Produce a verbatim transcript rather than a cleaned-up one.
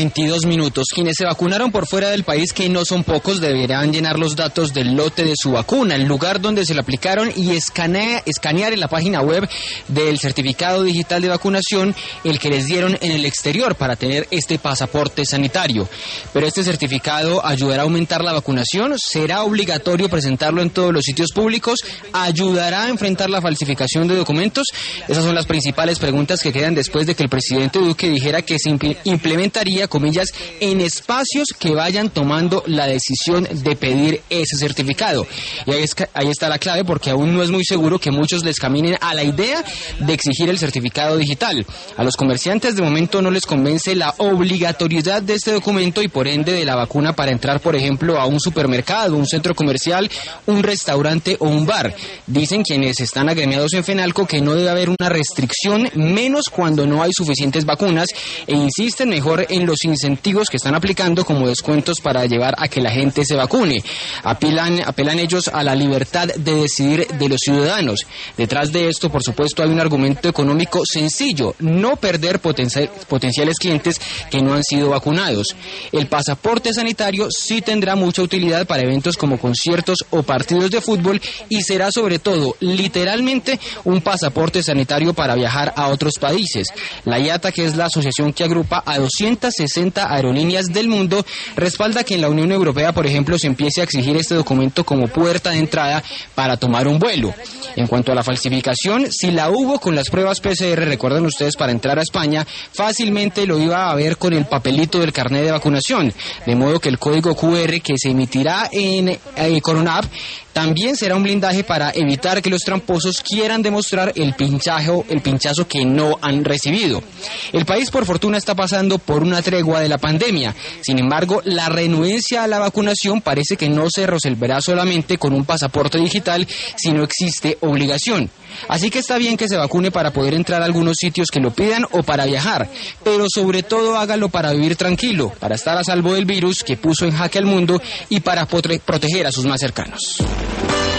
veintidós minutos. Quienes se vacunaron por fuera del país, que no son pocos, deberán llenar los datos del lote de su vacuna, el lugar donde se la aplicaron y escanea, escanear en la página web del certificado digital de vacunación el que les dieron en el exterior para tener este pasaporte sanitario. Pero este certificado ayudará a aumentar la vacunación, será obligatorio presentarlo en todos los sitios públicos, ayudará a enfrentar la falsificación de documentos. Esas son las principales preguntas que quedan después de que el presidente Duque dijera que se implementaría, comillas, en espacios que vayan tomando la decisión de pedir ese certificado. Y ahí, es, ahí está la clave, porque aún no es muy seguro que muchos les caminen a la idea de exigir el certificado digital. A los comerciantes de momento no les convence la obligatoriedad de este documento y por ende de la vacuna para entrar, por ejemplo, a un supermercado, un centro comercial, un restaurante o un bar. Dicen quienes están agremiados en FENALCO que no debe haber una restricción, menos cuando no hay suficientes vacunas, e insisten mejor en los incentivos que están aplicando como descuentos para llevar a que la gente se vacune. Apelan, apelan ellos a la libertad de decidir de los ciudadanos. Detrás de esto, por supuesto, hay un argumento económico sencillo: no perder potencial, potenciales clientes que no han sido vacunados. El pasaporte sanitario sí tendrá mucha utilidad para eventos como conciertos o partidos de fútbol y será sobre todo, literalmente, un pasaporte sanitario para viajar a otros países. La I A T A, que es la asociación que agrupa a doscientas sesenta aerolíneas del mundo, respalda que en la Unión Europea, por ejemplo, se empiece a exigir este documento como puerta de entrada para tomar un vuelo. En cuanto a la falsificación, si la hubo con las pruebas P C R, recuerden ustedes, para entrar a España, fácilmente lo iba a ver con el papelito del carnet de vacunación, de modo que el código Q R que se emitirá en eh, Coronap también será un blindaje para evitar que los tramposos quieran demostrar el pinchazo, el pinchazo que no han recibido. El país, por fortuna, está pasando por una tregua de la pandemia. Sin embargo, la renuencia a la vacunación parece que no se resolverá solamente con un pasaporte digital, sino existe obligación. Así que está bien que se vacune para poder entrar a algunos sitios que lo pidan o para viajar, pero sobre todo hágalo para vivir tranquilo, para estar a salvo del virus que puso en jaque al mundo y para proteger a sus más cercanos.